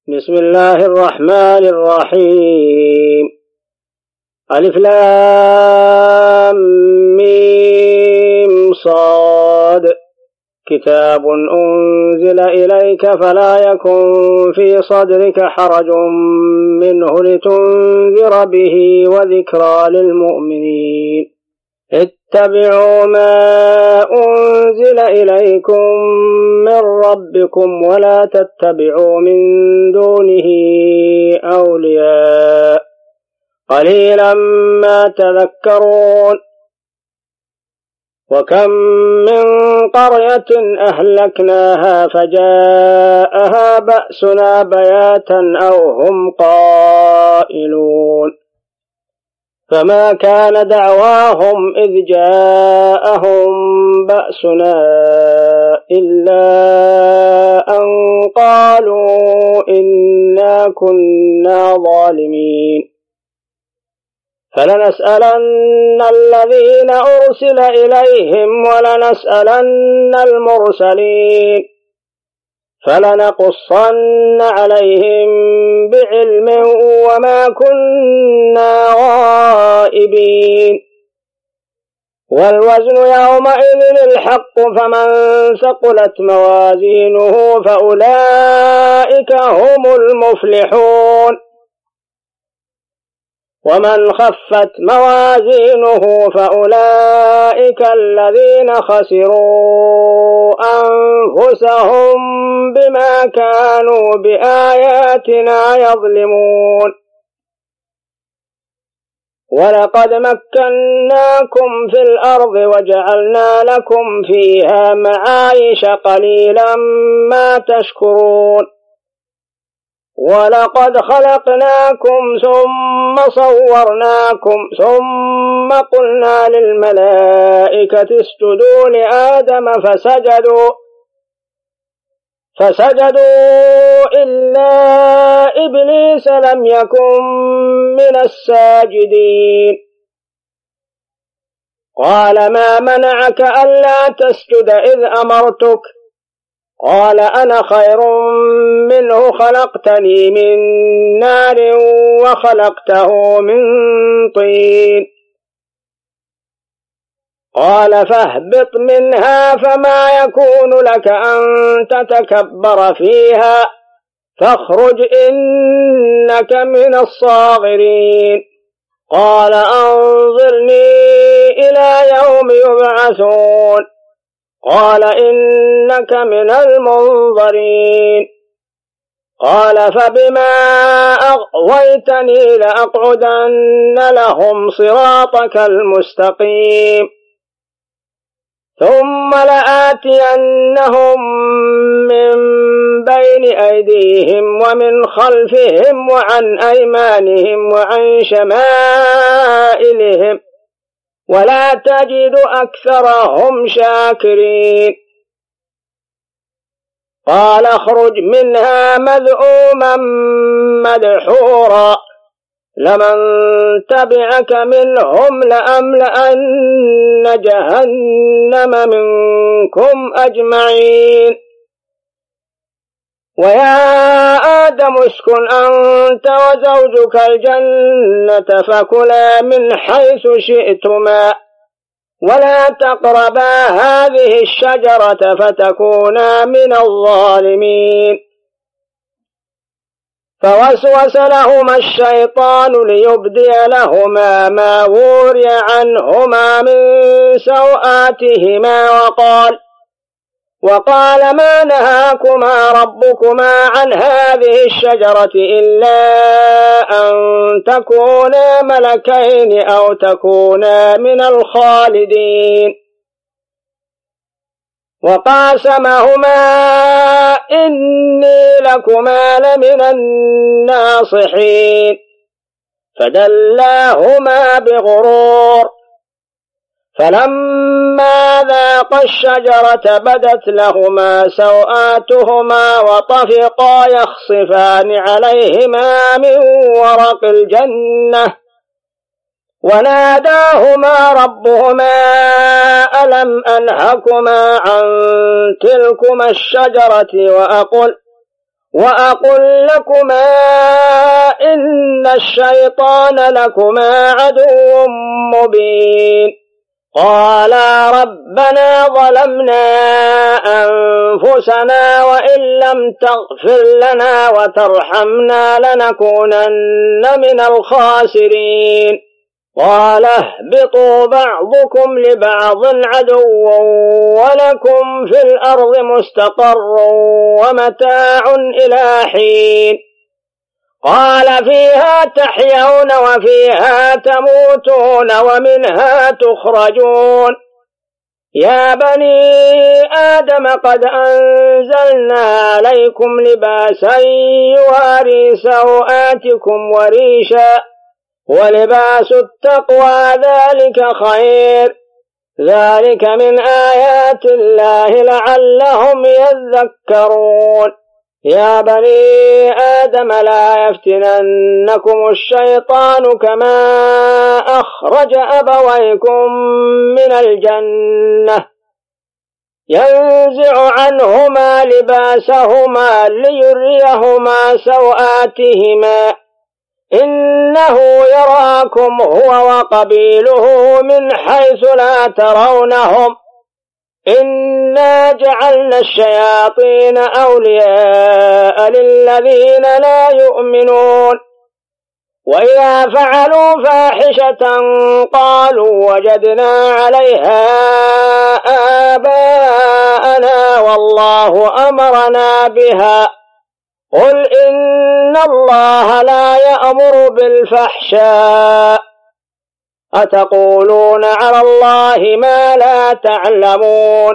بسم الله الرحمن الرحيم. ألف لام ميم صاد. كتاب أنزل إليك فلا يكن في صدرك حرج منه لتنذر به وذكرى للمؤمنين. اتبعوا ما أنزل إليكم من ربكم ولا تتبعوا من دونه أولياء قليلا ما تذكرون. وكم من قرية أهلكناها فجاءها بأسنا بياتا أو هم قائلون. فما كان دعواهم إذ جاءهم بأسنا إلا أن قالوا إنا كنا ظالمين. فلنسألن الذين أرسل إليهم ولنسألن المرسلين فلنقصن عليهم بعلم وما كنا غائبين. والوزن يومئذ الحق فمن ثقلت موازينه فأولئك هم المفلحون. ومن خفت موازينه فأولئك الذين خسروا أنفسهم بما كانوا بآياتنا يظلمون. ولقد مكناكم في الأرض وجعلنا لكم فيها معايش قليلا ما تشكرون. ولقد خلقناكم ثم صورناكم ثم قلنا للملائكة اسجدوا لآدم فسجدوا إلا إبليس لم يكن من الساجدين. قال ما منعك ألا تسجد إذ أمرتك؟ قال أنا خير منه خلقتني من نار وخلقته من طين. قال فاهبط منها فما يكون لك أن تتكبر فيها فاخرج إنك من الصاغرين. قال أنظرني إلى يوم يبعثون. قال إنك من المنظرين. قال فبما أغويتني لأقعدن لهم صراطك المستقيم ثم لآتينهم من بين أيديهم ومن خلفهم وعن أيمانهم وعن شمائلهم ولا تجد أكثرهم شاكرين. قال اخرج منها مذءوما مدحورا لمن تبعك منهم لأملأن جهنم منكم أجمعين. ويا آدم اسكن أنت وزوجك الجنة فكلا من حيث شئتما ولا تقربا هذه الشجرة فتكونا من الظالمين. فوسوس لهما الشيطان ليبدي لهما ما وري عنهما من سوآتهما وقال ما نهاكما ربكما عن هذه الشجرة إلا أن تكونا ملكين أو تكونا من الخالدين. وقاسمهما إني لكما لمن الناصحين فدلاهما بغرور. فلما ذاقا الشجرة بدت لهما سوآتهما وطفقا يخصفان عليهما من ورق الجنة وناداهما ربهما ألم أنهكما عن تلكما الشجرة وأقل لكما إن الشيطان لكما عدو مبين قالا ربنا ظلمنا أنفسنا وإن لم تغفر لنا وترحمنا لنكونن من الخاسرين قال اهبطوا بعضكم لبعض عدو ولكم في الأرض مستقر ومتاع إلى حين قال فيها تحيون وفيها تموتون ومنها تخرجون يا بني آدم قد أنزلنا عليكم لباسا يواري سوآتكم وريشا ولباس التقوى ذلك خير ذلك من آيات الله لعلهم يذكرون يا بني آدم لا يفتننكم الشيطان كما أخرج أبويكم من الجنة ينزع عنهما لباسهما ليريهما سوآتهما إنه يراكم هو وقبيله من حيث لا ترونهم إنا جعلنا الشياطين أولياء للذين لا يؤمنون وإذا فعلوا فاحشة قالوا وجدنا عليها آباءنا والله أمرنا بها قل إن الله لا يأمر بالفحشاء أتقولون على الله ما لا تعلمون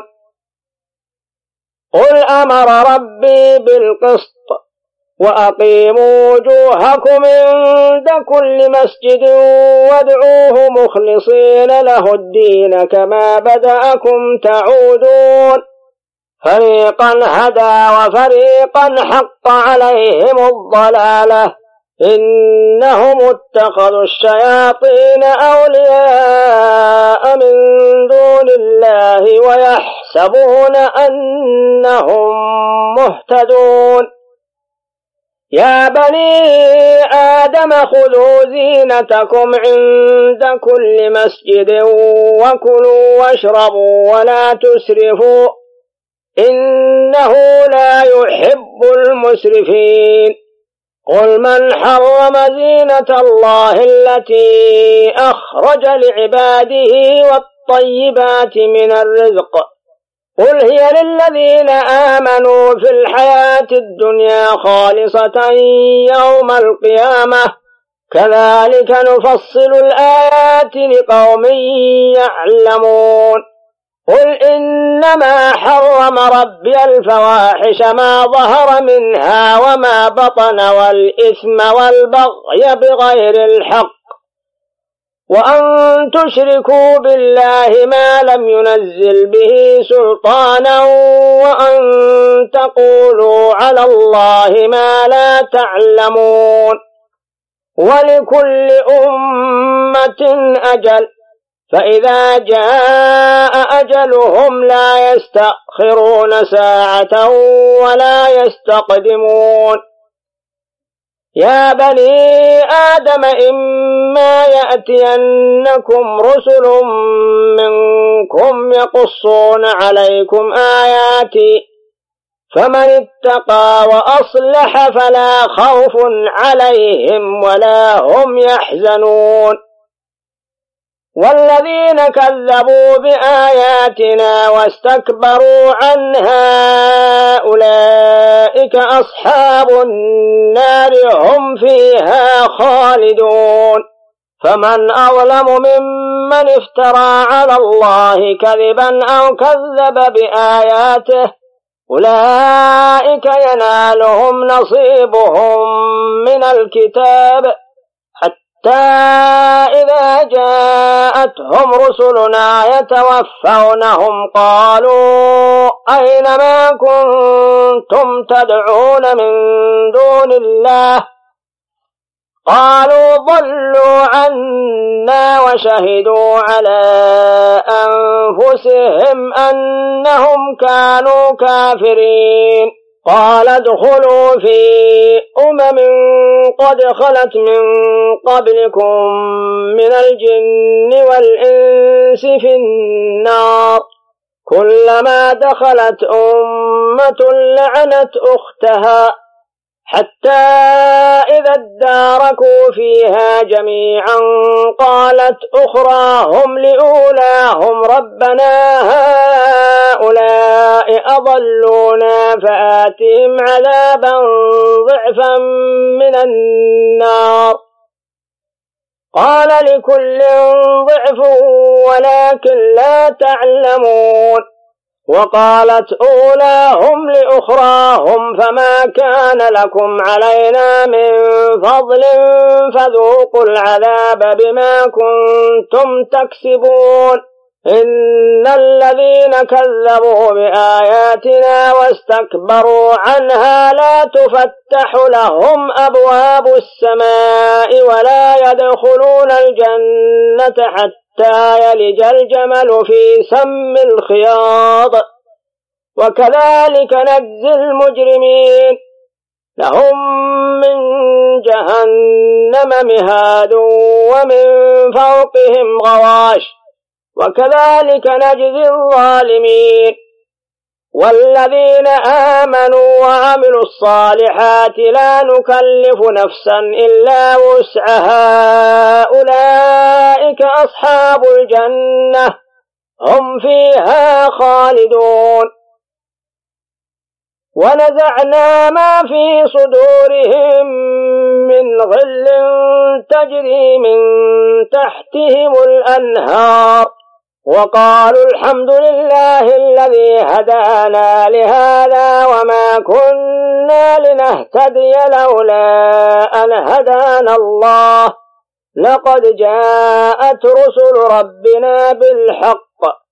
قل أمر ربي بالقسط وأقيموا وجوهكم عند كل مسجد وادعوه مخلصين له الدين كما بدأكم تعودون فريقا هدى وفريقا حق عليهم الضلالة إنهم اتخذوا الشياطين أولياء من دون الله ويحسبون أنهم مهتدون يا بني آدم خذوا زينتكم عند كل مسجد وكلوا واشربوا ولا تسرفوا إنه لا يحب المسرفين قل من حرم زينة الله التي أخرج لعباده والطيبات من الرزق قل هي للذين آمنوا في الحياة الدنيا خالصة يوم القيامة كذلك نفصل الآيات لقوم يعلمون قل إنما حرم ربي الفواحش ما ظهر منها وما بطن والإثم والبغي بغير الحق وأن تشركوا بالله ما لم ينزل به سلطانا وأن تقولوا على الله ما لا تعلمون ولكل أمة أجل فإذا جاء أجلهم لا يستأخرون ساعة ولا يستقدمون يا بني آدم إما يأتينكم رسل منكم يقصون عليكم آياتي فمن اتقى وأصلح فلا خوف عليهم ولا هم يحزنون والذين كذبوا بآياتنا واستكبروا عنها أولئك أصحاب النار هم فيها خالدون فمن أظلم ممن افترى على الله كذبا أو كذب بآياته أولئك ينالهم نصيبهم من الكتاب إذا جاءتهم رسلنا يتوفونهم قالوا أين ما كنتم تدعون من دون الله قالوا ضلوا عنا وشهدوا على أنفسهم أنهم كانوا كافرين قال ادخلوا في قد خلت من قبلكم من الجن والإنس في النار كلما دخلت أمة لعنت أختها حتى إذا اداركوا فيها جميعا قالت أخراهم لأولاهم ربنا هؤلاء أضلونا فآتهم عذابا ضعفا من النار قال لكل ضعف ولكن لا تعلمون وقالت أولاهم لأخراهم فما كان لكم علينا من فضل فذوقوا العذاب بما كنتم تكسبون إن الذين كذبوا بآياتنا واستكبروا عنها لا تفتح لهم أبواب السماء ولا يدخلون الجنة حتى يلج الجمل في سم الخياط وكذلك نجزي المجرمين لهم من جهنم مهاد ومن فوقهم غواش وكذلك نجزي الظالمين والذين آمنوا وعملوا الصالحات لا نكلف نفسا إلا وسعها أولئك أصحاب الجنة هم فيها خالدون ونزعنا ما في صدورهم من غل تجري من تحتهم الأنهار وقالوا الحمد لله الذي هدانا لهذا وما كنا لنهتدي لولا أن هدانا الله لقد جاءت رسل ربنا بالحق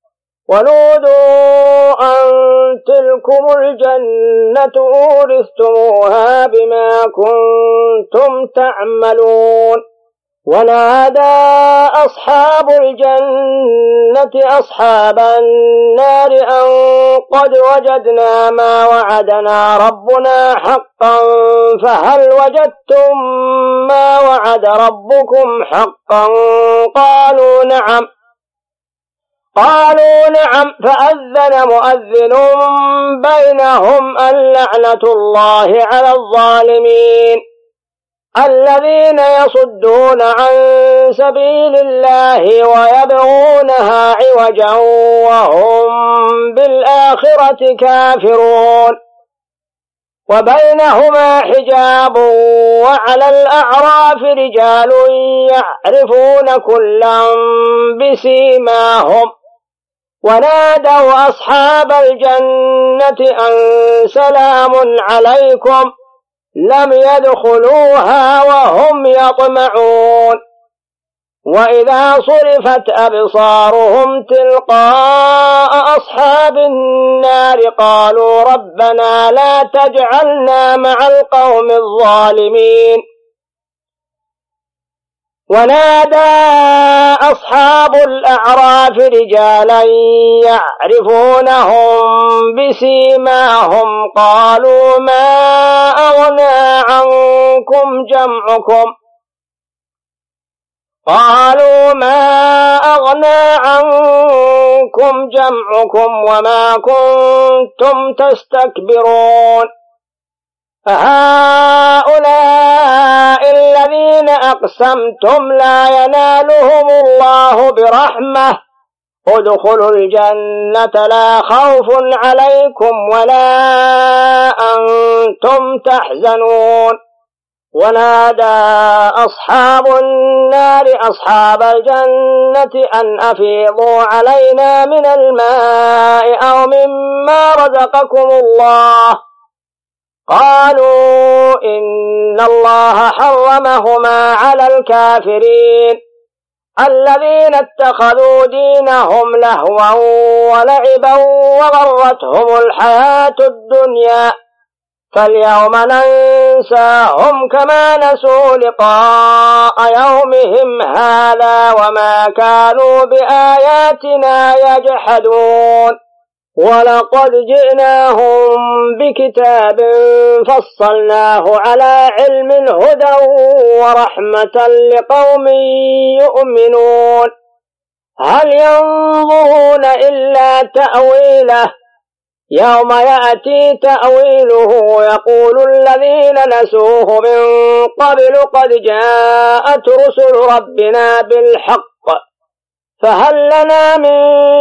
ونودوا أن تلكم الجنة أورثتموها بما كنتم تعملون ونادى أصحاب الجنة أصحاب النار أن قد وجدنا ما وعدنا ربنا حقا فهل وجدتم ما وعد ربكم حقا قالوا نعم فأذن مؤذن بينهم اللعنة الله على الظالمين الذين يصدون عن سبيل الله ويبغونها عوجا وهم بالآخرة كافرون وبينهما حجاب وعلى الأعراف رجال يعرفون كلا بسيماهم ونادوا أصحاب الجنة أن سلام عليكم لم يدخلوها وهم يطمعون وإذا صرفت أبصارهم تلقاء أصحاب النار قالوا ربنا لا تجعلنا مع القوم الظالمين ونادى أصحاب الأعراف رجالا يعرفونهم بسيماهم قالوا ما أغنى عنكم جمعكم وما كنتم تستكبرون هؤلاء الذين أقسمتم لا ينالهم الله برحمة ادخلوا الجنة لا خوف عليكم ولا أنتم تحزنون ونادى أصحاب النار أصحاب الجنة أن أفيضوا علينا من الماء أو مما رزقكم الله قالوا إن الله حرمهما على الكافرين الذين اتخذوا دينهم لهوا ولعبا وغرتهم الحياة الدنيا فاليوم ننساهم كما نسوا لقاء يومهم هذا وما كانوا بآياتنا يجحدون ولقد جئناهم بكتاب فصلناه على علم هدى ورحمة لقوم يؤمنون هل ينظرون إلا تأويله يوم يأتي تأويله يقول الذين نسوه من قبل قد جاءت رسل ربنا بالحق فهل لنا من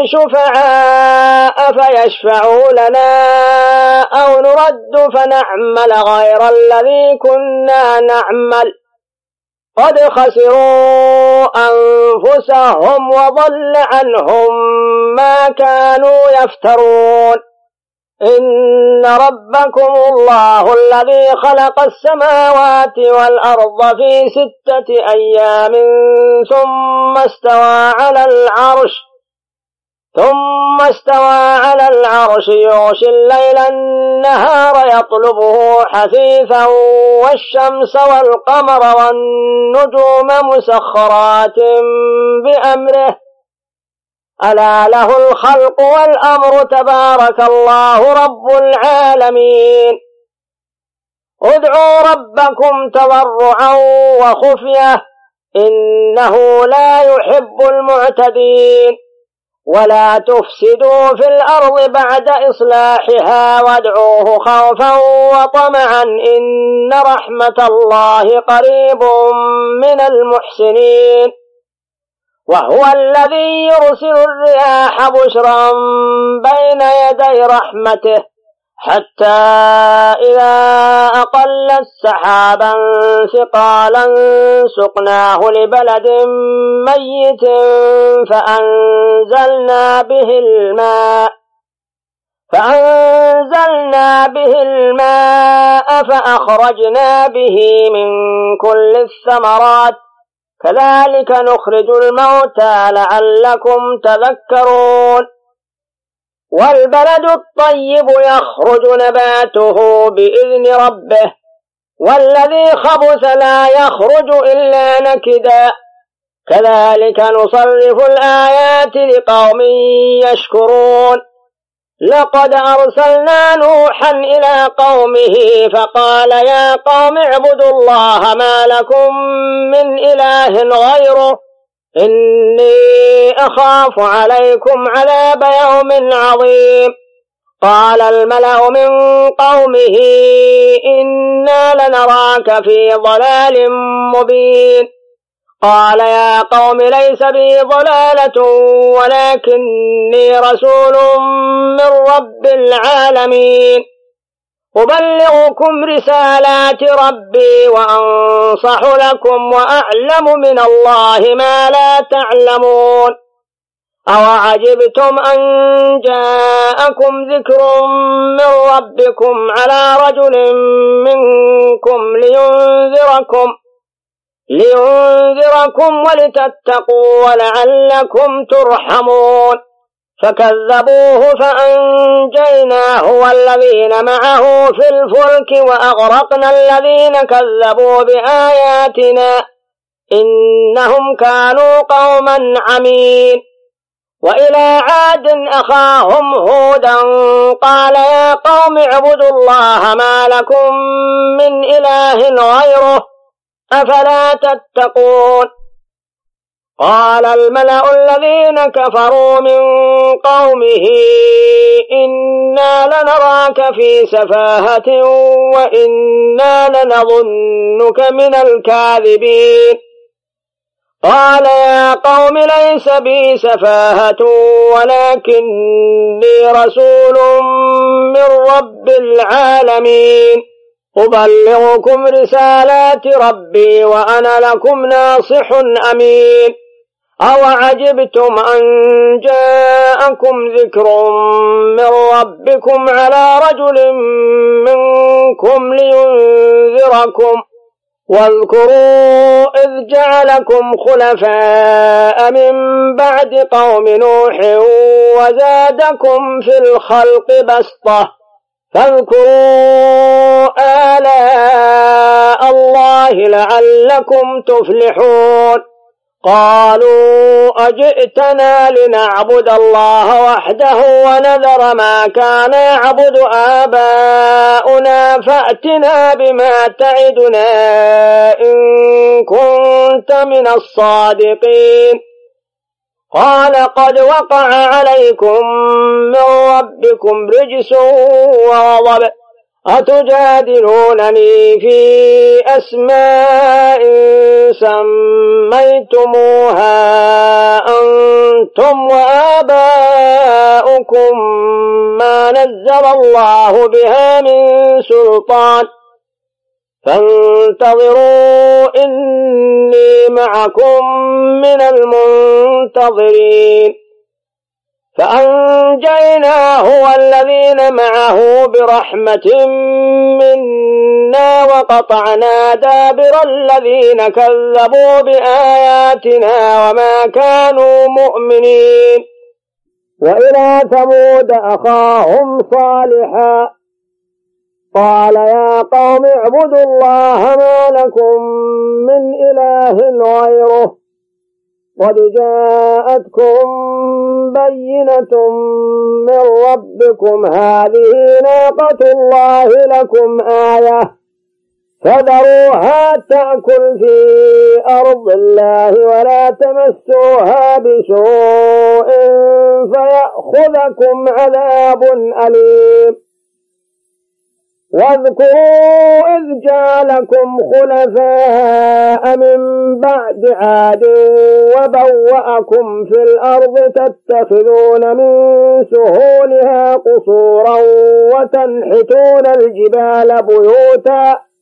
شفعاء فيشفعوا لنا أو نرد فنعمل غير الذي كنا نعمل قد خسروا أنفسهم وضل عنهم ما كانوا يفترون إن ربكم الله الذي خلق السماوات والأرض في 6 أيام ثم استوى على العرش يغشي الليل النهار يطلبه حثيثا والشمس والقمر والنجوم مسخرات بأمره ألا له الخلق والأمر تبارك الله رب العالمين ادعوا ربكم تضرعا وخفية إنه لا يحب المعتدين ولا تفسدوا في الأرض بعد إصلاحها وادعوه خوفا وطمعا إن رحمة الله قريب من المحسنين وهو الذي يرسل الرياح بشرا بين يدي رحمته حتى إذا أقلت سحابا ثقالا سقناه لبلد ميت فأنزلنا به الماء فأخرجنا به من كل الثمرات كذلك نخرج الموتى لعلكم تذكرون والبلد الطيب يخرج نباته بإذن ربه والذي خبث لا يخرج إلا نكدا كذلك نصرف الآيات لقوم يشكرون لقد أرسلنا نوحا إلى قومه فقال يا قوم اعبدوا الله ما لكم من إله غيره إني أخاف عليكم عذاب يوم عظيم قال الملأ من قومه إنا لنراك في ضلال مبين قال يا قوم ليس بي ضلالة ولكني رسول من رب العالمين أبلغكم رسالات ربي وأنصح لكم وأعلم من الله ما لا تعلمون أوعجبتم أن جاءكم ذكر من ربكم على رجل منكم لينذركم ولتتقوا ولعلكم ترحمون فكذبوه فأنجيناه والذين معه في الفلك وأغرقنا الذين كذبوا بآياتنا إنهم كانوا قوما عمين وإلى عاد أخاهم هودا قال يا قوم اعبدوا الله ما لكم من إله غيره أفلا تتقون قال الملأ الذين كفروا من قومه إنا لنراك في سفاهة وإنا لنظنك من الكاذبين قال يا قوم ليس بي سفاهة ولكني رسول من رب العالمين أبلغكم رسالات ربي وأنا لكم ناصح أمين أوعجبتم أن جاءكم ذكر من ربكم على رجل منكم لينذركم واذكروا إذ جعلكم خلفاء من بعد قوم نوح وزادكم في الخلق بسطة فاذكروا آلاء الله لعلكم تفلحون قالوا أجئتنا لنعبد الله وحده ونذر ما كان يعبد آباؤنا فأتنا بما تعدنا إن كنت من الصادقين قال قد وقع عليكم من ربكم رجس وغضب أتجادلونني في أسماء سميتموها أنتم وآباؤكم ما نزل الله بها من سلطان فانتظروا إني معكم من المنتظرين فأنجيناه والذين معه برحمة منا وقطعنا دابر الذين كذبوا بآياتنا وما كانوا مؤمنين وإلى ثمود أخاهم صالحا قال يا قوم اعبدوا الله ما لكم من إله غيره قد جاءتكم بينة من ربكم هذه ناقة الله لكم آية فذروها تأكل في أرض الله ولا تمسوها بسوء فيأخذكم عذاب أليم واذكروا إذ جعلكم خلفاء من بعد عاد وبوأكم في الأرض تتخذون من سهولها قصورا وتنحتون الجبال بيوتا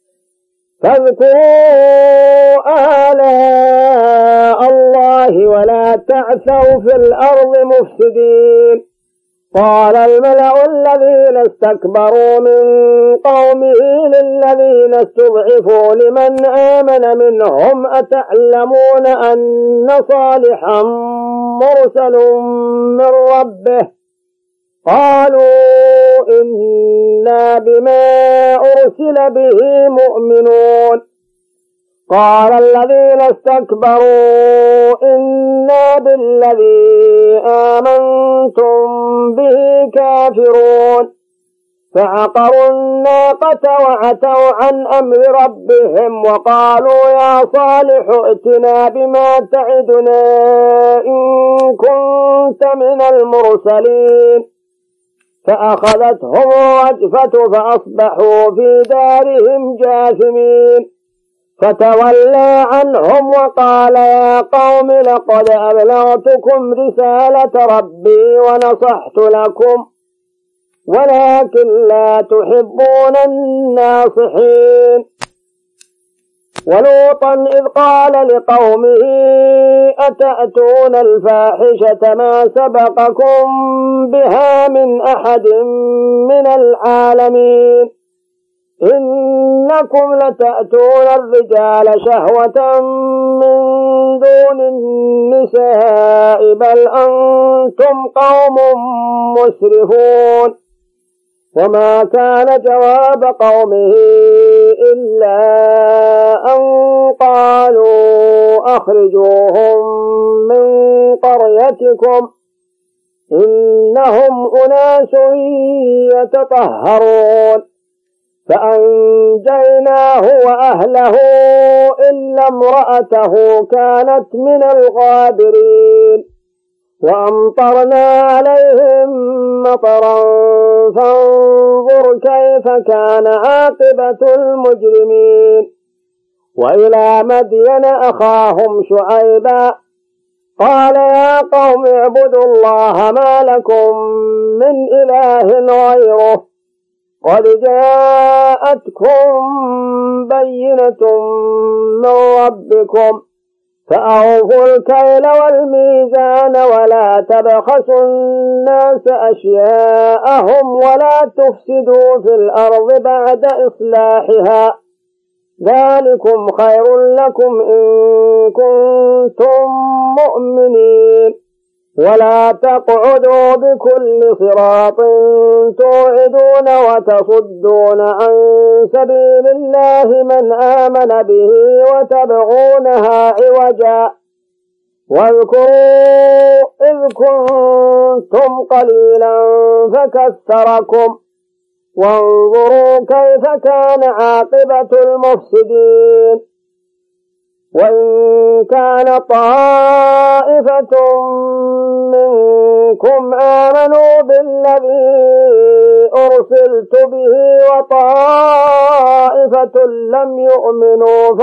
فاذكروا آلاء الله ولا تعثوا في الأرض مفسدين قال الملأ الذين استكبروا من قومه للذين استضعفوا لمن آمن منهم أتعلمون أن صالحا مرسل من ربه قالوا إنا بما أرسل به مؤمنون قال الذين استكبروا إنا بالذي آمنتم به كافرون فعقروا الناقة وعتوا عن أمر ربهم وقالوا يا صالح ائتنا بما تعدنا إن كنت من المرسلين فأخذتهم الرجفة فأصبحوا في دارهم جاثمين فتولى عنهم وقال يا قوم لقد أبلغتكم رسالة ربي ونصحت لكم ولكن لا تحبون الناصحين ولوطا إذ قال لقومه أتأتون الفاحشة ما سبقكم بها من أحد من العالمين إنكم لتأتون الرجال شهوة من دون النساء بل أنتم قوم مسرفون وما كان جواب قومه إلا أن قالوا أخرجوهم من قريتكم إنهم أناس يتطهرون فأنجيناه وأهله إلا امرأته كانت من الغابرين وأمطرنا عليهم مطرا فانظر كيف كان عاقبة المجرمين وإلى مدين أخاهم شعيبا قال يا قوم اعبدوا الله ما لكم من إله غيره قد جاءتكم بينة من ربكم فأوفوا الكيل والميزان ولا تبخسوا الناس أشياءهم ولا تفسدوا في الأرض بعد إصلاحها ذلكم خير لكم إن كنتم مؤمنين ولا تقعدوا بكل صراط توعدون وتصدون عن سبيل الله من آمن به وتبغونها عوجا واذكروا إذ كنتم قليلا فكثركم وانظروا كيف كان عاقبة المفسدين. وإن كان طائفة منكم آمنوا بالذي أرسلت به وطائفة لم يؤمنوا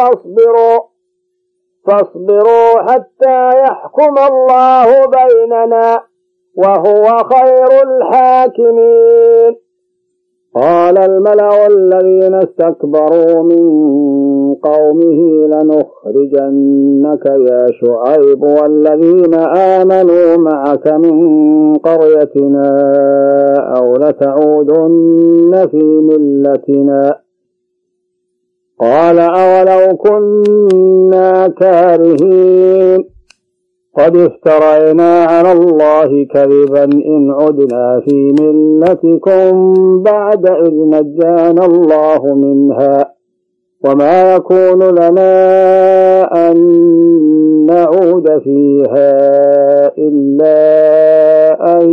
فاصبروا حتى يحكم الله بيننا وهو خير الحاكمين. قال الملأ الذين استكبروا من قومه لنخرجنك يا شعيب والذين آمنوا معك من قريتنا أو لتعودن في ملتنا. قال أولو كنا كارهين قد افترينا على الله كذبا إن عدنا في ملتكم بعد إذ نجانا الله منها وما يكون لنا أن نعود فيها إلا أن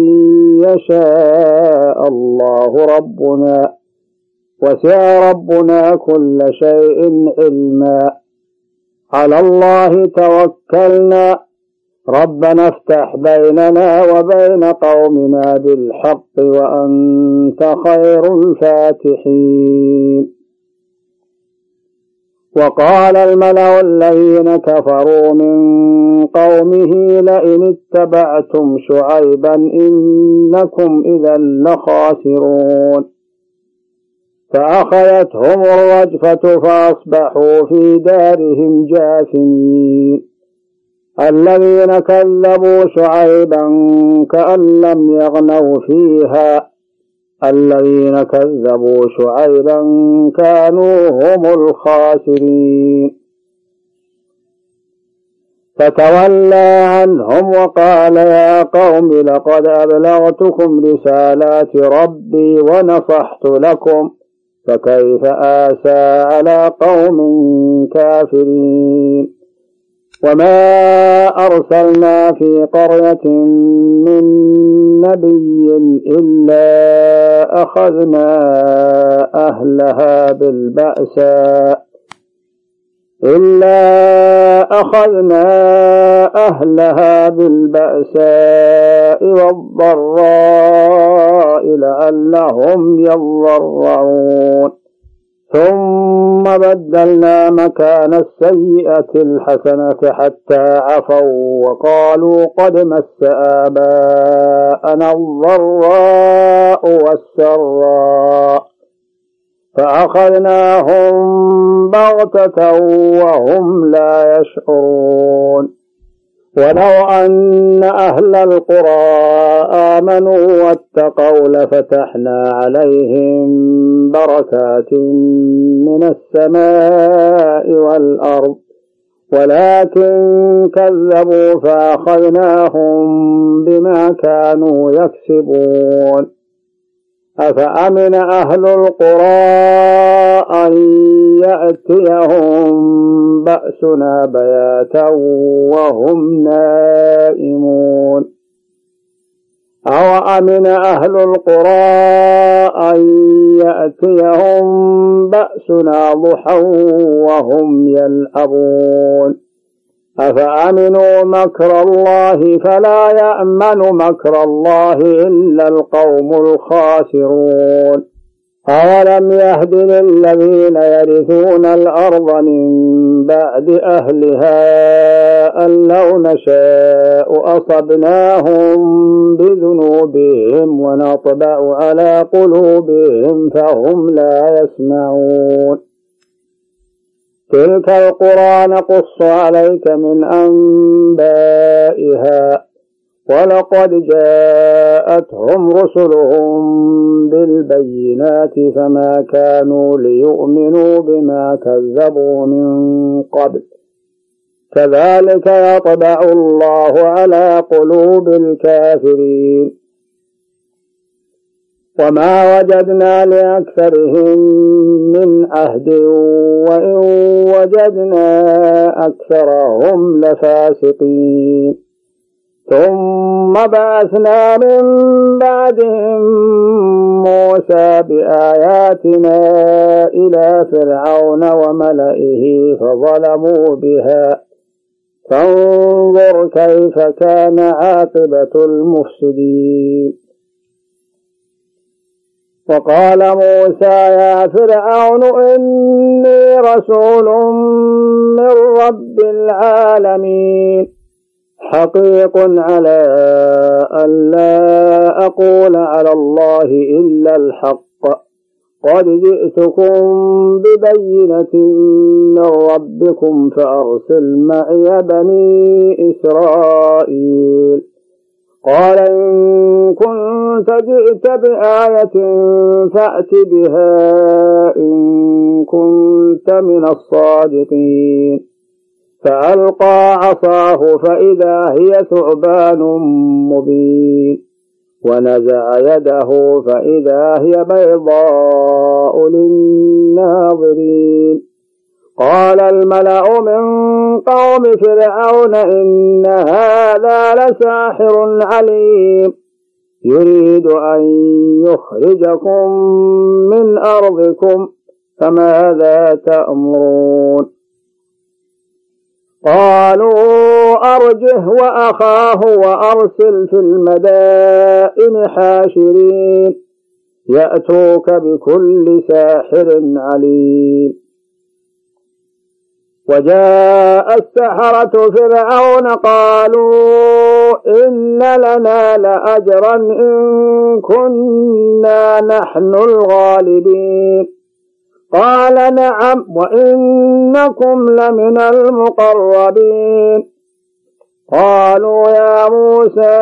يشاء الله ربنا وسع ربنا كل شيء علما على الله توكلنا ربنا افتح بيننا وبين قومنا بالحق وأنت خير الفاتحين. وقال الملأ الذين كفروا من قومه لئن اتبعتم شعيبا إنكم إذا لخاسرون. فأخذتهم الرجفة فأصبحوا في دارهم جاثمين. الذين كذبوا شعيبا كأن لم يغنوا فيها الذين كذبوا شعيبا كانوا هم الخاسرين. فتولى عنهم وقال يا قوم لقد أبلغتكم رسالات ربي ونصحت لكم فكيف آسى على قوم كافرين. وما أرسلنا في قرية من نبي إلا أخذنا أهلها بالبأساء والضراء لعلهم يضرعون. ثم بدلنا مكان السيئة الحسنة حتى عفوا وقالوا قد مس آباءنا الضراء والسراء فأخذناهم بغتة وهم لا يشعرون. ولو أن أهل القرى آمنوا واتقوا لفتحنا عليهم بركات من السماء والأرض ولكن كذبوا فأخذناهم بما كانوا يكسبون. أفأمن أهل القرى أن يأتيهم بأسنا بياتا وهم نائمون أو أمن أهل القرى أن يأتيهم بأسنا ضحى وهم يلعبون. أفأمنوا مكر الله فلا يأمن مكر الله إلا القوم الخاسرون. أولم يهد للذين يرثون الأرض من بعد أهلها أن لو نشاء أصبناهم بذنوبهم ونطبع على قلوبهم فهم لا يسمعون. تلك القرى نقص عليك من أنبائها ولقد جاءتهم رسلهم بالبينات فما كانوا ليؤمنوا بما كذبوا من قبل كذلك يطبع الله على قلوب الكافرين. وما وجدنا لأكثرهم من عهد وإن وجدنا أكثرهم لفاسقين ثم بعثنا من بعدهم موسى بآياتنا إلى فرعون وملئه فظلموا بها فانظر كيف كان عاقبة المفسدين. وقال موسى يا فرعون إني رسول من رب العالمين حقيق على أن لا أقول على الله إلا الحق قد جئتكم ببينة من ربكم فأرسل معي بني إسرائيل. قال إن كنت جئت بآية فأت بها إن كنت من الصادقين. فألقى عصاه فإذا هي ثعبان مبين ونزع يده فإذا هي بيضاء للناظرين. قال الملأ من قوم فرعون إن هذا لساحر عليم يريد أن يخرجكم من أرضكم فماذا تأمرون. قالوا أرجه وأخاه وأرسل في المدائن حاشرين يأتوك بكل ساحر عليم. وجاء السحرة فرعون قالوا إن لنا لأجرا إن كنا نحن الغالبين. قال نعم وإنكم لمن المقربين. قالوا يا موسى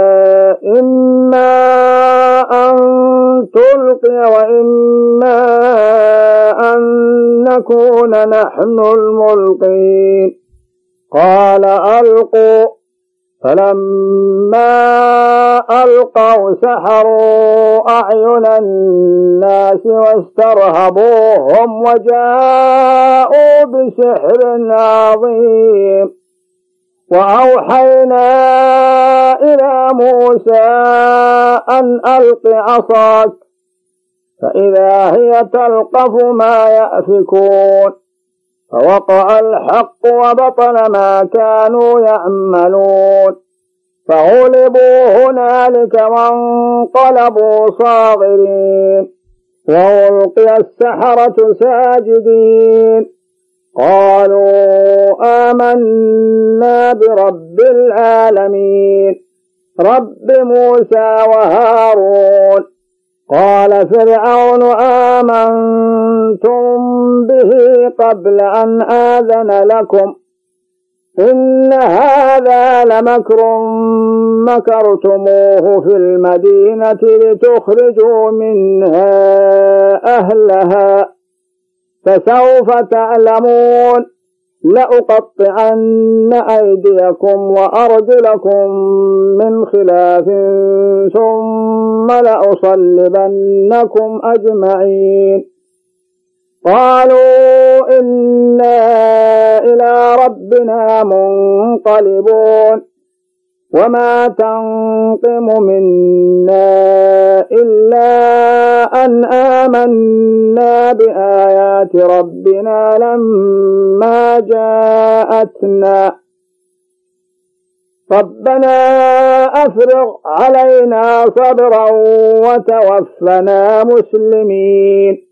إما أن تلقي وإما أن نكون نحن الملقين. قال ألقوا. فلما ألقوا سحروا أعين الناس واسترهبوهم وجاءوا بسحر عظيم. وأوحينا إلى موسى أن ألق عصاك فإذا هي تلقف ما يأفكون. فوقع الحق وبطل ما كانوا يعملون فغلبوا هنالك وانقلبوا صاغرين. وألقي السحرة ساجدين قالوا آمنا برب العالمين رب موسى وهارون. قال فرعون آمنتم به قبل أن آذن لكم إن هذا لمكر مكرتموه في المدينة لتخرجوا منها أهلها فسوف تعلمون. لأقطعن أيديكم وأرجلكم من خلاف ثم لأصلبنكم أجمعين. قالوا إنا إلى ربنا منقلبون. وما تنقم منا إلا أن آمنا بآيات ربنا لما جاءتنا. ربنا أفرغ علينا صبرا وتوفنا مسلمين.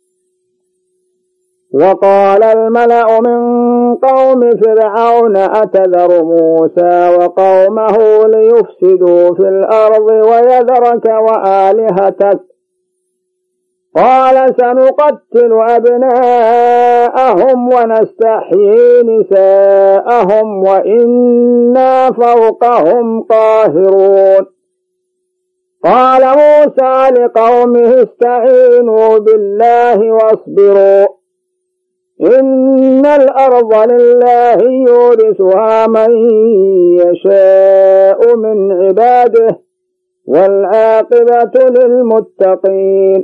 وقال الملأ من قوم فرعون أتذر موسى وقومه ليفسدوا في الأرض ويذرك وآلهتك. قال سنقتل أبناءهم ونستحيي نساءهم وإنا فوقهم قاهرون. قال موسى لقومه استعينوا بالله واصبروا إن الأرض لله يورثها من يشاء من عباده والعاقبة للمتقين.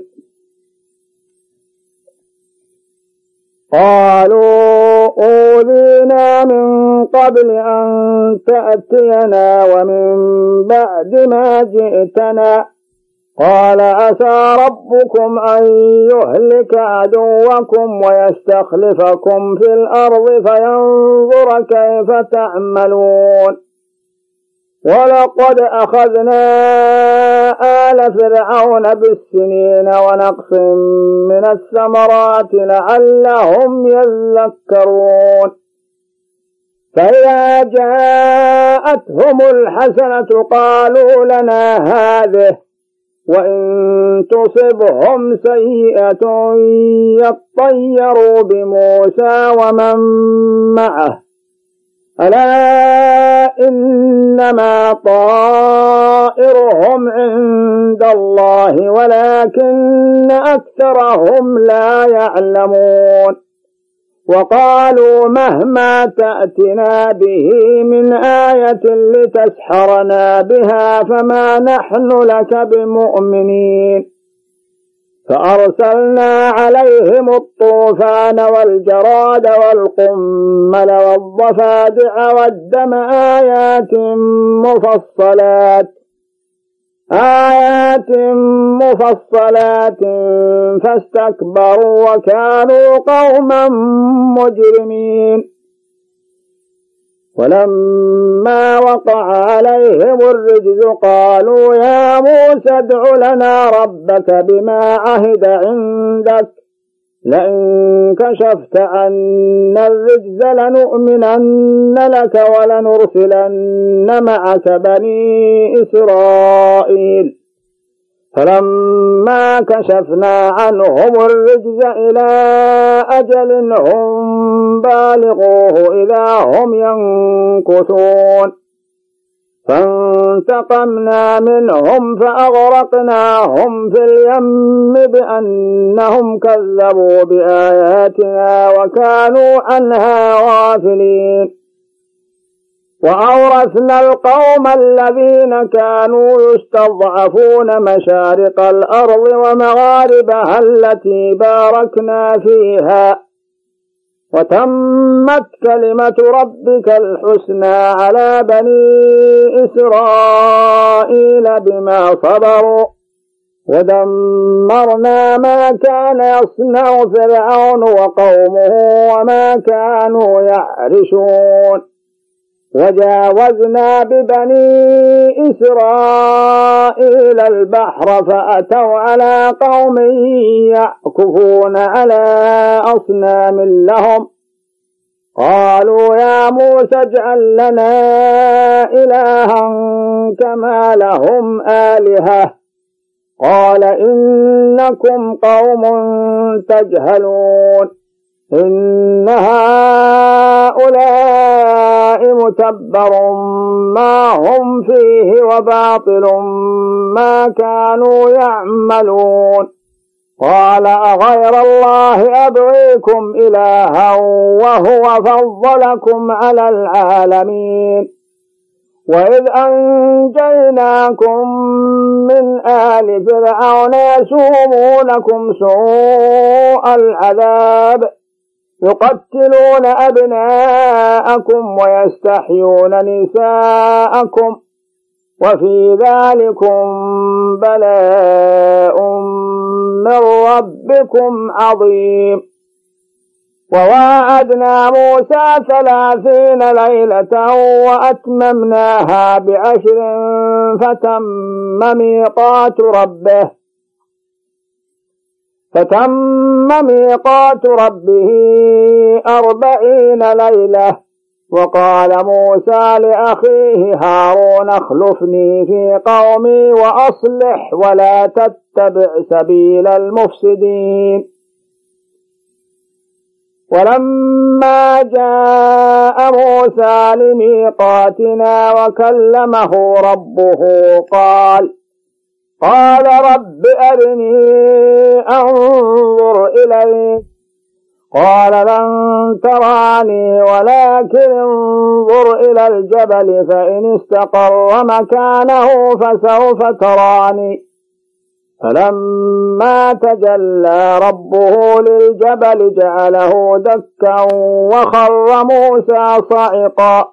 قالوا أوذينا من قبل أن تأتينا ومن بعد ما جئتنا، قال عسى ربكم أن يهلك عدوكم ويستخلفكم في الأرض فينظر كيف تعملون. ولقد أخذنا آل فرعون بالسنين ونقص من الثمرات لعلهم يذكرون. فإذا جاءتهم الحسنة قالوا لنا هذه، وإن تصبهم سيئة يطيروا بموسى ومن معه، ألا إنما طائرهم عند الله ولكن أكثرهم لا يعلمون. وقالوا مهما تأتنا به من آية لتسحرنا بها فما نحن لك بمؤمنين. فأرسلنا عليهم الطوفان والجراد والقمل والضفادع والدم آيات مفصلات فاستكبروا وكانوا قوما مجرمين. ولما وقع عليهم الرجز قالوا يا موسى ادع لنا ربك بما عهد عندك لئن كشفت عنا الرجز لنؤمنن لك ولنرسلن معك بني إسرائيل. فلما كشفنا عنهم الرجز إلى أجل هم بالغوه إذا هم ينكثون. فانتقمنا منهم فأغرقناهم في اليم بأنهم كذبوا بآياتنا وكانوا عنها غافلين. وأورثنا القوم الذين كانوا يستضعفون مشارق الأرض ومغاربها التي باركنا فيها، وتمت كلمة ربك الحسنى على بني إسرائيل بما صبروا، ودمرنا ما كان يصنع فرعون وقومه وما كانوا يعرشون. وجاوزنا ببني إسرائيل البحر فأتوا على قوم يعكفون على أصنام لهم، قالوا يا موسى اجعل لنا إلها كما لهم آلهة، قال إنكم قوم تجهلون. إن هؤلاء متبر ما هم فيه وباطل ما كانوا يعملون. قال أغير الله أبغيكم إلها وهو فضلكم على العالمين. وإذ أنجيناكم من آل فرعون يسومونكم سوء العذاب يقتلون أبناءكم ويستحيون نساءكم وفي ذلكم بلاء من ربكم عظيم. وواعدنا موسى 30 ليلة وأتممناها ب10 فتم ميقات ربه 40 ليلة. وقال موسى لأخيه هارون اخلفني في قومي وأصلح ولا تتبع سبيل المفسدين. ولما جاء موسى لميقاتنا وكلمه ربه قال رب أرني أنظر إليك قال لن تراني ولكن انظر إلى الجبل فإن استقر مكانه فسوف تراني. فلما تجلى ربه للجبل جعله دكا وخر موسى صعقا.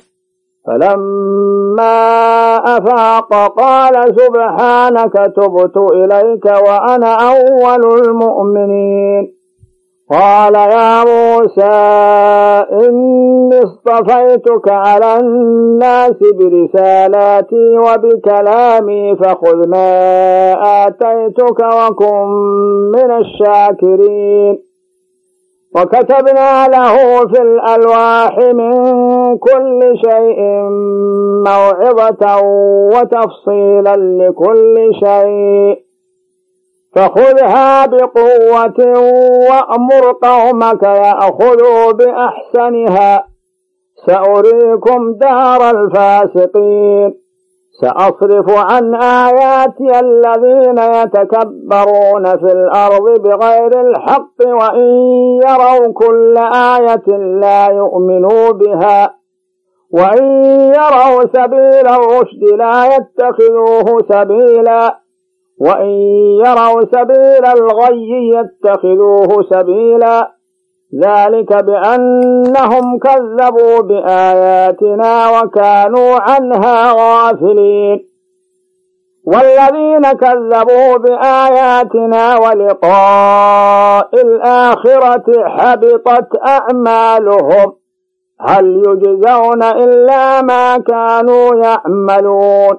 فلما أفاق قال سبحانك تبت إليك وأنا أول المؤمنين. قال يا موسى إني اصطفيتك على الناس برسالاتي وبكلامي فخذ ما آتيتك وكن من الشاكرين. وكتبنا له في الألواح من كل شيء موعظة وتفصيلا لكل شيء فخذها بقوة وأمر قومك يأخذوا بأحسنها سأريكم دار الفاسقين. سأصرف عن آياتي الذين يتكبرون في الأرض بغير الحق وإن يروا كل آية لا يؤمنوا بها وإن يروا سبيل الرشد لا يتخذوه سبيلا وإن يروا سبيل الغي يتخذوه سبيلا. ذلك بأنهم كذبوا بآياتنا وكانوا عنها غافلين. والذين كذبوا بآياتنا ولقاء الآخرة حبطت أعمالهم هل يجزون إلا ما كانوا يعملون.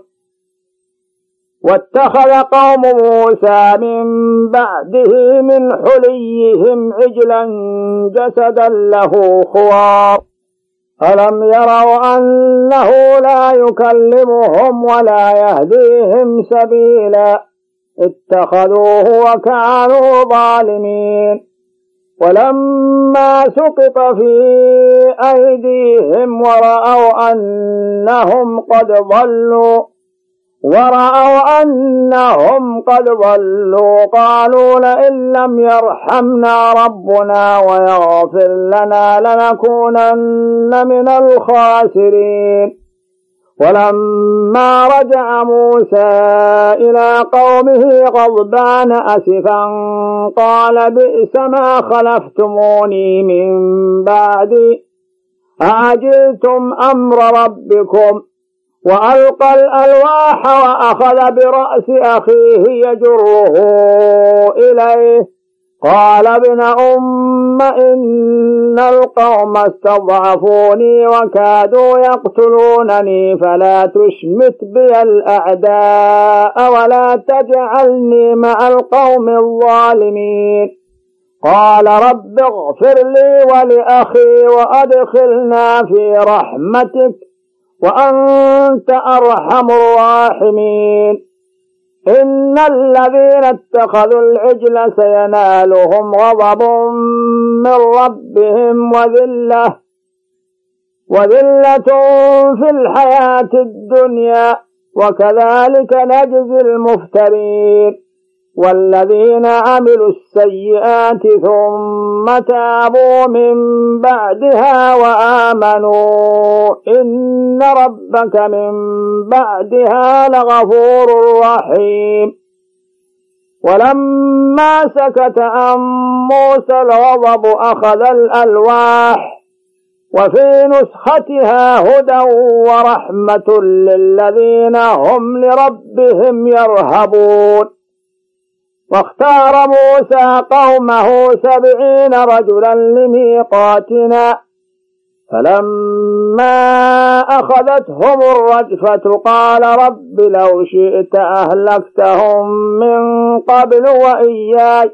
واتخذ قوم موسى من بعده من حليهم عجلا جسدا له خوار ألم يروا أنه لا يكلمهم ولا يهديهم سبيلا اتخذوه وكانوا ظالمين. ولما سقط في أيديهم ورأوا أنهم قد ضلوا قالوا لئن لم يرحمنا ربنا ويغفر لنا لنكونن من الخاسرين. ولما رجع موسى إلى قومه غضبان أسفا قال بئس ما خلفتموني من بعدي أعجلتم أمر ربكم. وألقى الألواح وأخذ برأس أخيه يجره إليه قال ابن أم إن القوم استضعفوني وكادوا يقتلونني فلا تشمت بي الأعداء ولا تجعلني مع القوم الظالمين. قال رب اغفر لي ولأخي وأدخلنا في رحمتك وأنت أرحم الراحمين. إن الذين اتخذوا العجل سينالهم غضب من ربهم وذلة في الحياة الدنيا وكذلك نجزي المفترين. والذين عملوا السيئات ثم تابوا من بعدها وآمنوا إن ربك من بعدها لغفور رحيم. ولما سكت عن موسى الغضب أخذ الألواح وفي نسختها هدى ورحمة للذين هم لربهم يرهبون. واختار موسى قومه 70 رجلا لميقاتنا فلما أخذتهم الرجفة قال رب لو شئت أهلكتهم من قبل وإياي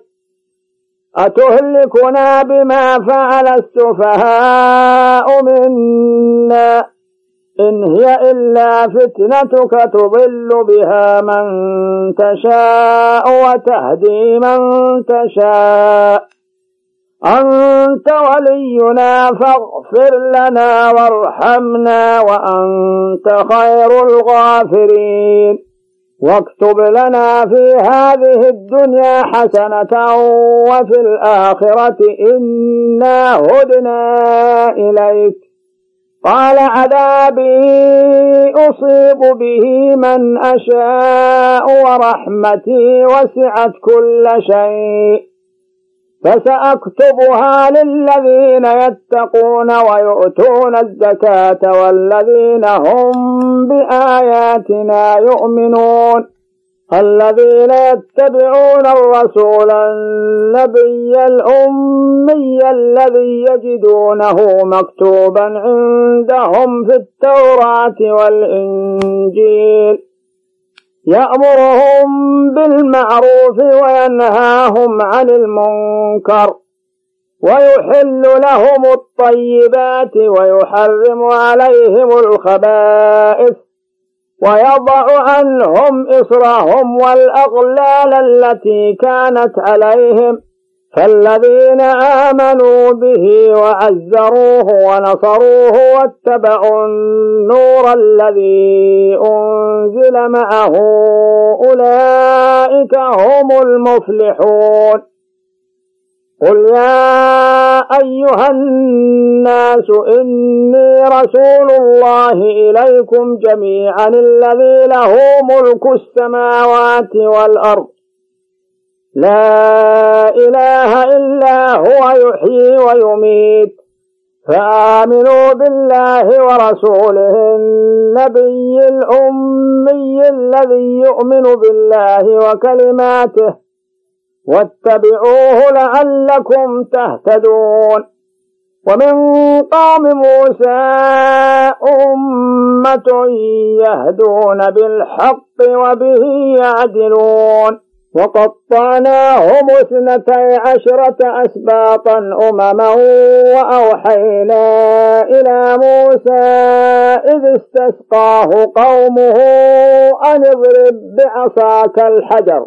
أتهلكنا بما فعل السفهاء منا إن هي إلا فتنتك تضل بها من تشاء وتهدي من تشاء أنت ولينا فاغفر لنا وارحمنا وأنت خير الغافرين. واكتب لنا في هذه الدنيا حسنة وفي الآخرة إنا هدنا إليك. قال عذابي أصيب به من أشاء ورحمتي وسعت كل شيء فسأكتبها للذين يتقون ويؤتون الزكاة والذين هم بآياتنا يؤمنون. الذين يتبعون الرسول النبي الأمي الذي يجدونه مكتوبا عندهم في التوراة والإنجيل يأمرهم بالمعروف وينهاهم عن المنكر ويحل لهم الطيبات ويحرم عليهم الخبائث ويضع عنهم إصرهم والأغلال التي كانت عليهم. فالذين آمنوا به وعزروه ونصروه واتبعوا النور الذي أنزل معه أولئك هم المفلحون. قل يا أيها الناس إني رسول الله إليكم جميعا الذي له ملك السماوات والأرض لا إله إلا هو يحيي ويميت. فآمنوا بالله ورسوله النبي الأمي الذي يؤمن بالله وكلماته واتبعوه لعلكم تهتدون. ومن قوم موسى أمة يهدون بالحق وبه يعدلون. وقطعناهم 12 أسباطا أمما وأوحينا إلى موسى إذ استسقاه قومه أن اضرب بعصاك الحجر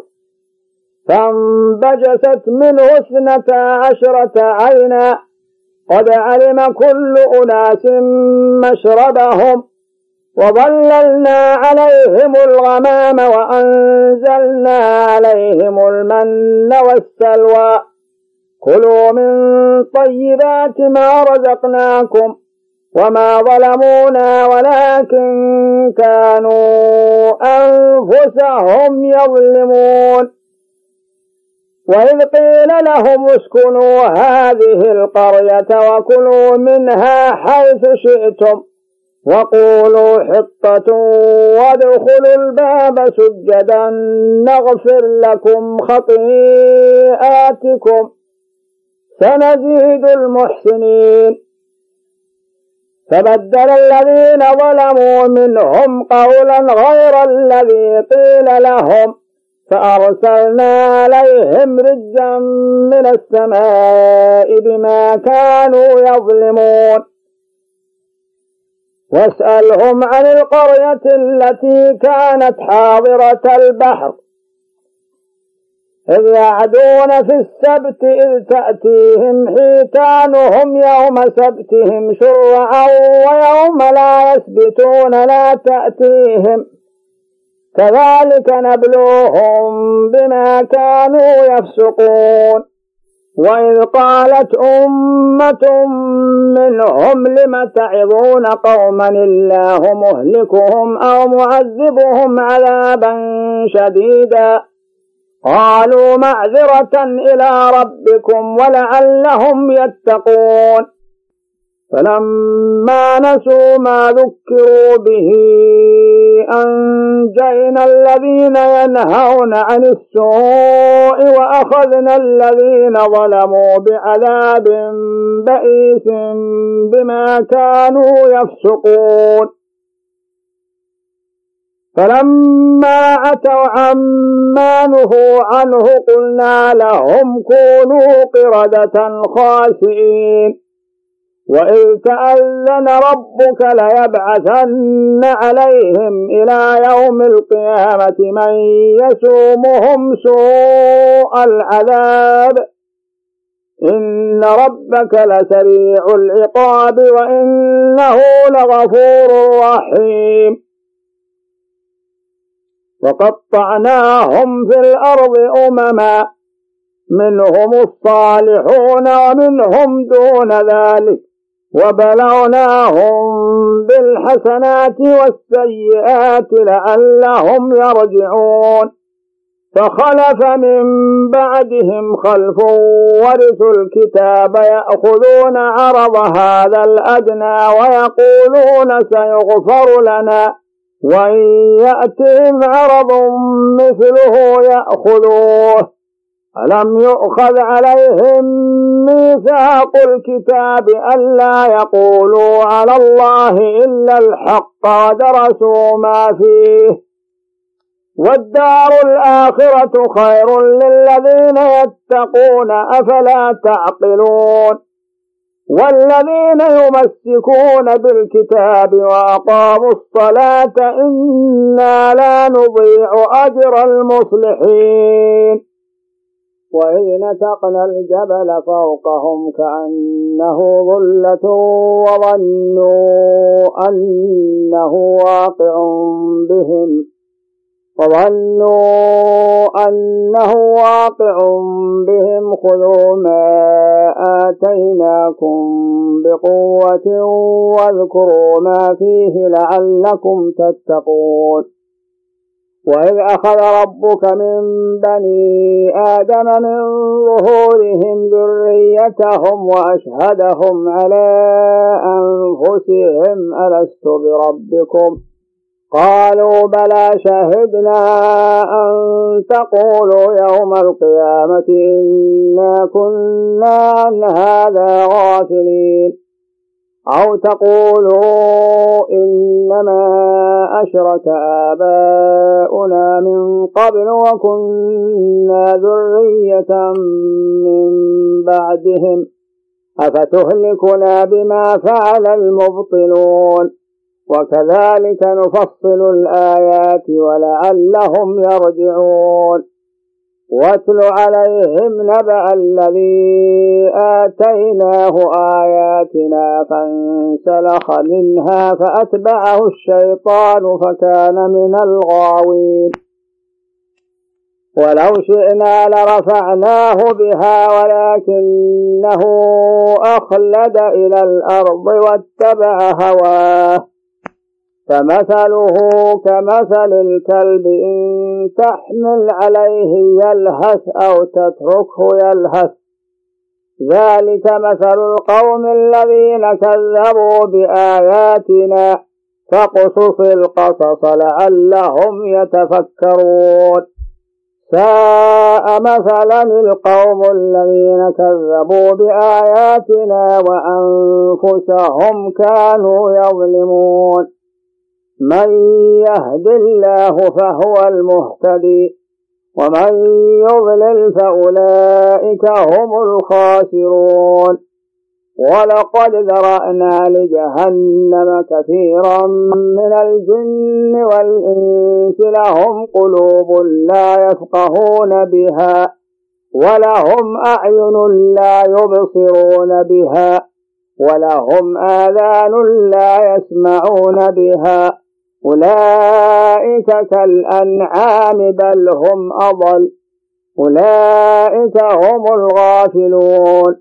فانبجست منه 12 عينا قد علم كل أناس مشربهم وظللنا عليهم الغمام وأنزلنا عليهم المن والسلوى كلوا من طيبات ما رزقناكم وما ظلمونا ولكن كانوا أنفسهم يظلمون. وإذ قيل لهم اسكنوا هذه القرية وكلوا منها حيث شئتم وقولوا حطة وادخلوا الباب سجدا نغفر لكم خطيئاتكم سنزيد المحسنين. فبدل الذين ظلموا منهم قولا غير الذي قيل لهم فأرسلنا عليهم رجزا من السماء بما كانوا يظلمون. واسألهم عن القرية التي كانت حاضرة البحر إذ يعدون في السبت إذ تأتيهم حيتانهم يوم سبتهم شرعا ويوم لا يسبتون لا تأتيهم كذلك نبلوهم بما كانوا يفسقون. وإذ قالت أمة منهم لم تعظون قوما الله مهلكهم أو معذبهم عذابا شديدا قالوا معذرة إلى ربكم ولعلهم يتقون. فلما نسوا ما ذكروا به أنجينا الذين ينهون عن السوء وأخذنا الذين ظلموا بعذاب بئيس بما كانوا يفسقون. فلما عتوا عما نهوا عنه قلنا لهم كونوا قردة خاسئين. وإذ تأذن ربك ليبعثن عليهم إلى يوم القيامة من يسومهم سوء العذاب إن ربك لسريع العقاب وإنه لغفور رحيم. وقطعناهم في الأرض أمما منهم الصالحون ومنهم دون ذلك وبلوناهم بالحسنات والسيئات لعلهم يرجعون فخلف من بعدهم خلف ورثوا الكتاب يأخذون عرض هذا الأدنى ويقولون سيغفر لنا وإن يأتهم عرض مثله يأخذوه ألم يؤخذ عليهم ميثاق الكتاب ألا يقولوا على الله إلا الحق ودرسوا ما فيه والدار الآخرة خير للذين يتقون أفلا تعقلون والذين يمسكون بالكتاب وأقاموا الصلاة إنا لا نضيع أجر المصلحين وإذ نتقنا الجبل فوقهم كأنه ظلة وظنوا أنه واقع بهم خذوا ما آتيناكم بقوة واذكروا ما فيه لعلكم تتقون وإذ أخذ ربك من بني آدم من ظهورهم ذريتهم وأشهدهم على أنفسهم ألست بربكم قالوا بلى شهدنا أن تقولوا يوم القيامة إنا كنا عن هذا غافلين أو تقولوا إنما أشرك آباؤنا من قبل وكنا ذرية من بعدهم أفتهلكنا بما فعل المبطلون وكذلك نفصل الآيات ولعلهم يرجعون واتل عليهم نبأ الذي آتيناه آياتنا فانسلخ منها فأتبعه الشيطان فكان من الغاوين ولو شئنا لرفعناه بها ولكنه أخلد إلى الأرض واتبع هواه فمثله كمثل الكلب إن تحمل عليه يلهث أو تتركه يلهث ذلك مثل القوم الذين كذبوا بآياتنا فاقصص القصص لعلهم يتفكرون ساء مثلا القوم الذين كذبوا بآياتنا وأنفسهم كانوا يظلمون من يهد الله فهو المهتدي ومن يضلل فأولئك هم الخاسرون ولقد ذرأنا لجهنم كثيرا من الجن والإنس لهم قلوب لا يفقهون بها ولهم أعين لا يبصرون بها ولهم آذان لا يسمعون بها أولئك كالأنعام بل هم أضل أولئك هم الغافلون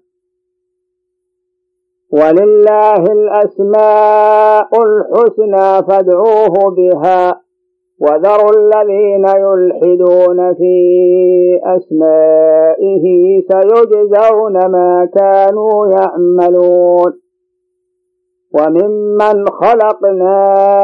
ولله الأسماء الحسنى فادعوه بها وذروا الذين يلحدون في أسمائه سيجزون ما كانوا يعملون وممن خلقنا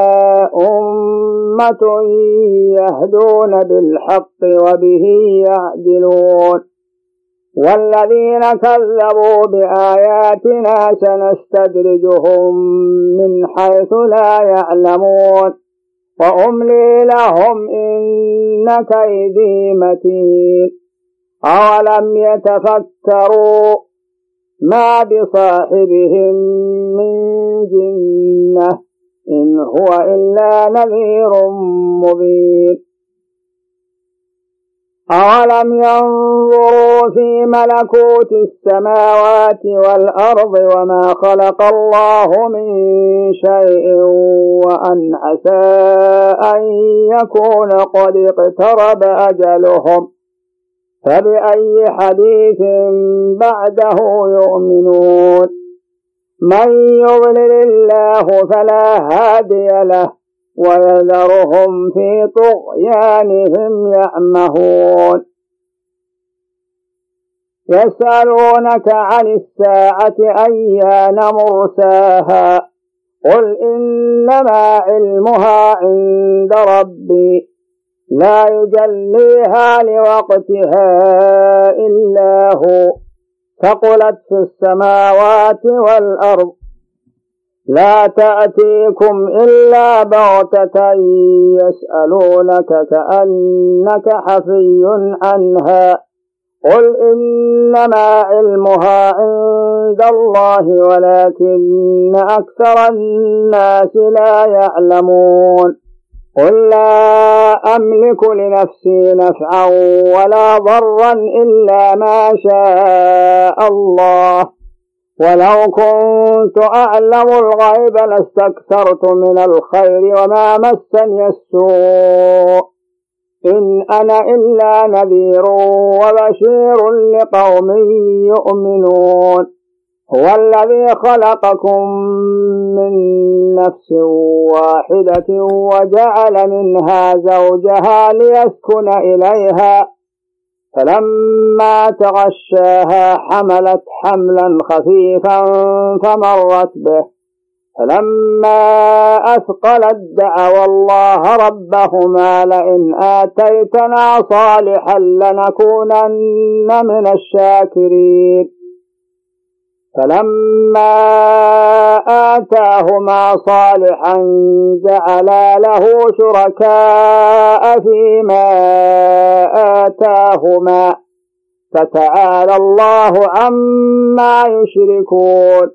أمة يهدون بالحق وبه يعدلون والذين كذبوا بآياتنا سنستدرجهم من حيث لا يعلمون وأملي لهم إن كيدي متين أولم يتفكروا ما بصاحبهم من جنة إن هو إلا نذير مبين أولم ينظروا في ملكوت السماوات والأرض وما خلق الله من شيء وأن عسى أن يكون قد اقترب أجلهم فبأي حديث بعده يؤمنون من يضلل الله فلا هادي له ويذرهم في طغيانهم يعمهون يسألونك عن الساعة أيان مرساها قل إنما علمها عند ربي لا يجليها لوقتها إلا هو ثقلت في السماوات والأرض لا تأتيكم إلا بغتة يسألونك كأنك حفي عنها قل إنما علمها عند الله ولكن أكثر الناس لا يعلمون قل لا أملك لنفسي نفعا ولا ضرا إلا ما شاء الله ولو كنت أعلم الغيب لاستكثرت من الخير وما مسني السوء إن أنا إلا نذير وبشير لقوم يؤمنون هو الذي خلقكم من نفس واحدة وجعل منها زوجها ليسكن إليها فلما تغشاها حملت حملا خفيفا فمرت به فلما أثقلت دعوا الله ربهما لئن آتيتنا صالحا لنكونن من الشاكرين فلما آتاهما صالحا جعلا له شركاء فيما آتاهما فتعالى الله عما يشركون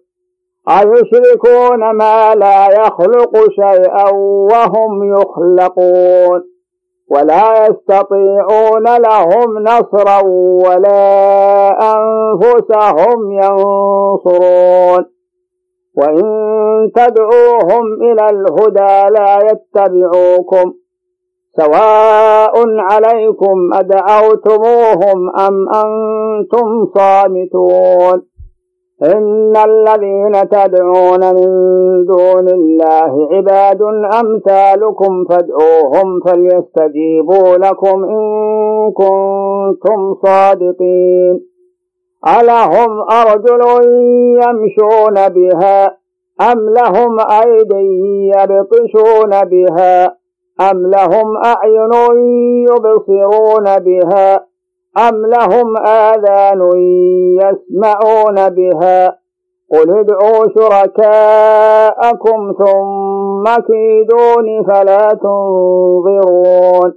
أيشركون ما لا يخلق شيئا وهم يخلقون ولا يستطيعون لهم نصرا ولا أنفسهم ينصرون وإن تدعوهم إلى الهدى لا يتبعوكم سواء عليكم أدعوتموهم أم أنتم صامتون إن الذين تدعون من دون الله عباد أمثالكم فادعوهم فليستجيبوا لكم إن كنتم صادقين ألهم أرجل يمشون بها أم لهم أيدي يبطشون بها أم لهم أعين يبصرون بها أم لهم آذان يسمعون بها قل ادعوا شركاءكم ثم كيدون فلا تنظرون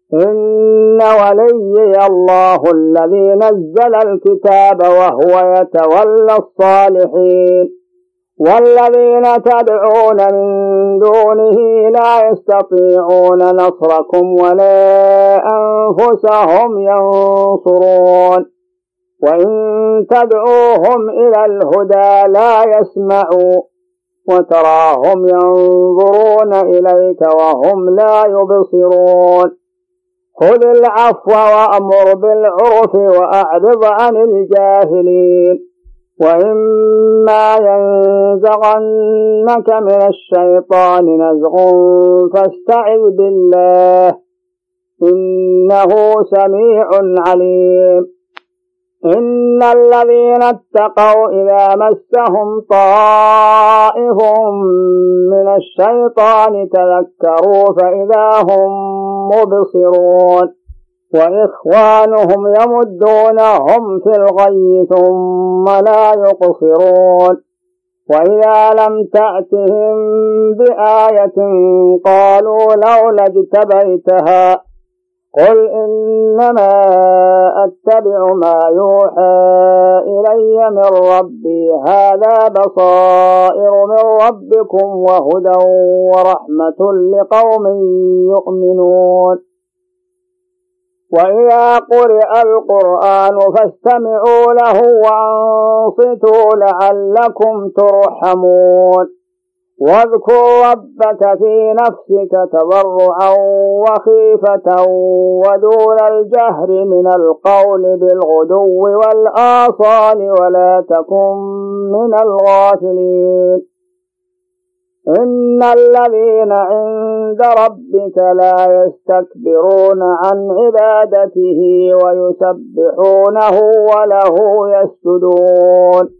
إن وليي الله الذي نزل الكتاب وهو يتولى الصالحين والذين تدعون من دونه لا يستطيعون نصركم ولا أنفسهم ينصرون وإن تدعوهم إلى الهدى لا يسمعوا وتراهم ينظرون إليك وهم لا يبصرون خذ العفو وأمر بالعرف وأعرض عن الجاهلين وإما ينزغنك من الشيطان نزغ فاستعذ بالله إنه سميع عليم إن الذين اتقوا إذا مسهم طائف من الشيطان تذكروا فإذا هم مبصرون وإخوانهم يمدونهم في الغي ثم لا يقصرون وإذا لم تأتهم بآية قالوا لولا اجتبيتها قل إنما أتبع ما يوحى إلي من ربي هذا بصائر من ربكم وهدى ورحمة لقوم يؤمنون وإذا قرئ القرآن فاستمعوا له وأنصتوا لعلكم ترحمون واذكر ربك في نفسك تضرعا وخيفة ودون الجهر من القول بالغدو والآصال ولا تكن من الغافلين إن الذين عند ربك لا يستكبرون عن عبادته ويسبحونه وله يسجدون